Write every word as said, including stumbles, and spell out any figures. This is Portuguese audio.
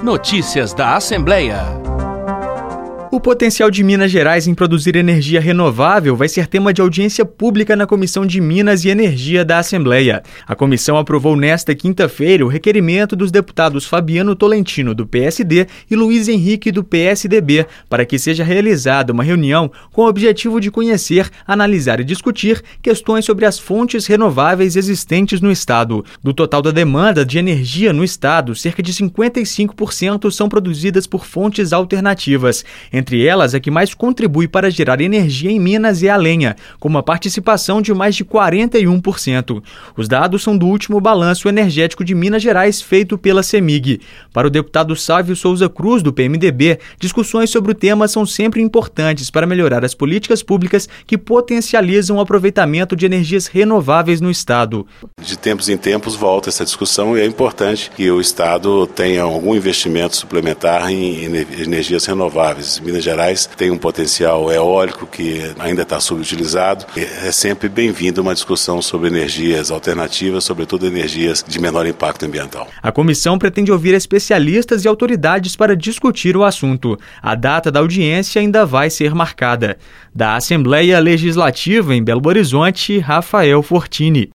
Notícias da Assembleia. O potencial de Minas Gerais em produzir energia renovável vai ser tema de audiência pública na Comissão de Minas e Energia da Assembleia. A comissão aprovou nesta quinta-feira o requerimento dos deputados Fabiano Tolentino, do P S D, e Luiz Henrique, do P S D B, para que seja realizada uma reunião com o objetivo de conhecer, analisar e discutir questões sobre as fontes renováveis existentes no Estado. Do total da demanda de energia no Estado, cerca de cinquenta e cinco por cento são produzidas por fontes alternativas. Entre elas, a que mais contribui para gerar energia em Minas é a lenha, com uma participação de mais de quarenta e um por cento. Os dados são do último balanço energético de Minas Gerais feito pela CEMIG. Para o deputado Sávio Souza Cruz, do P M D B, discussões sobre o tema são sempre importantes para melhorar as políticas públicas que potencializam o aproveitamento de energias renováveis no Estado. De tempos em tempos volta essa discussão e é importante que o Estado tenha algum investimento suplementar em energias renováveis. Minas Gerais tem um potencial eólico que ainda está subutilizado. É sempre bem-vindo uma discussão sobre energias alternativas, sobretudo energias de menor impacto ambiental. A comissão pretende ouvir especialistas e autoridades para discutir o assunto. A data da audiência ainda vai ser marcada. Da Assembleia Legislativa em Belo Horizonte, Rafael Fortini.